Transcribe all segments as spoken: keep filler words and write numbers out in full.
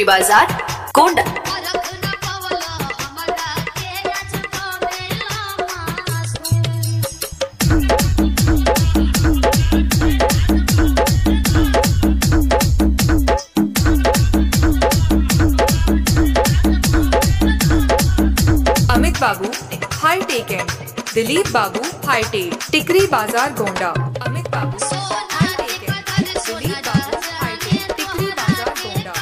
टिकरी बाजार Gonda. Amit Babu high take and Dilip Babu high take टिकरी बाजार Gonda. Amit Babu high take and Dilip Babu high take टिकरी बाजार गोंडा।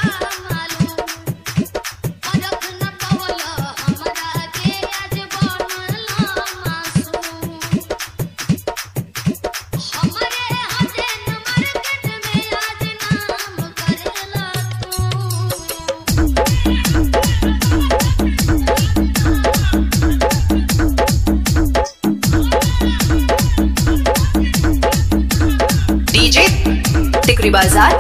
डीजे टिकरी बाजार।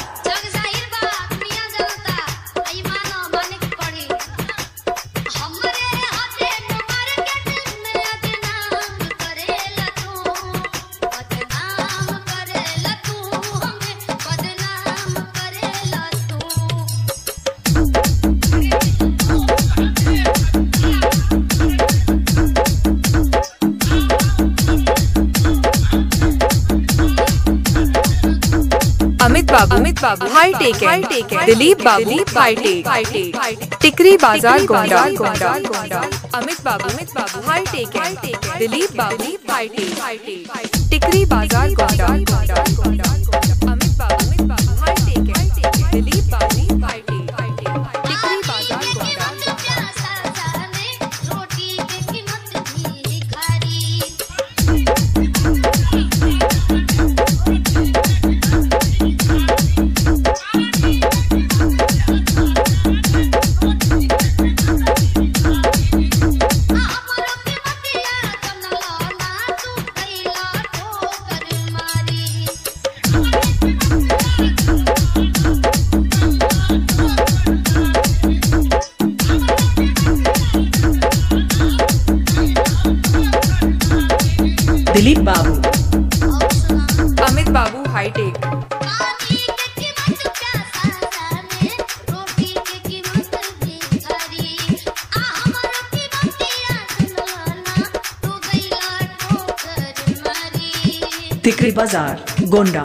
Amit Babu Amit Babu high tech high tech Dilip Babu high tech high take टिकरी बाजार Gonda Gonda Gonda. Amit Babu Amit Babu high tech high tech Dilip Babu high tech high take टिकरी बाजार Gonda Gonda Gonda. Amit Babu Amit Babu high tech high tech Dilip Babu high tech high take टिकरी बाजार गोंडा। दिलीप बाबू अमित बाबू हाई टेक टिकरी बाजार Gonda.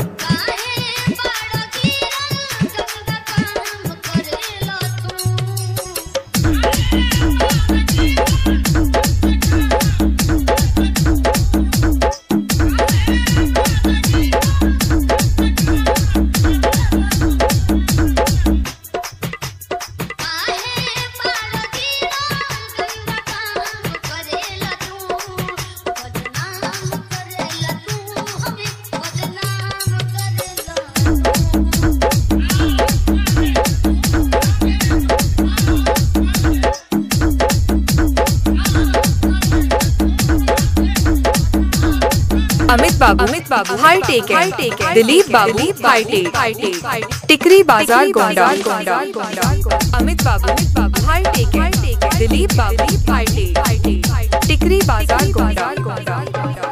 Amit Babu Amit Babu high tech high tech Dilip Babu high tech high take टिकरी बाजार Gonda Gonda Gonda. Amit Babu Amit Babu high tech high tech Dilip Babu high tech high take टिकरी बाजार Gonda Gonda Gonda.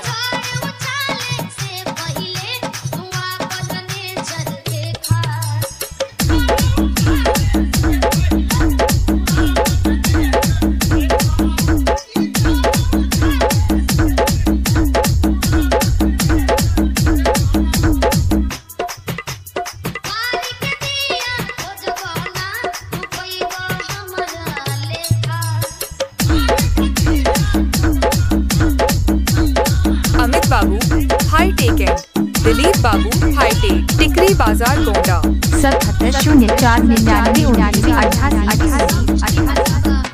Amit Babu high take and Dilip Babu high take टिकरी बाजार गोंडा। सतहत्तर शून्य चार निन्यानवे उन्यानवे अठासी अठासी।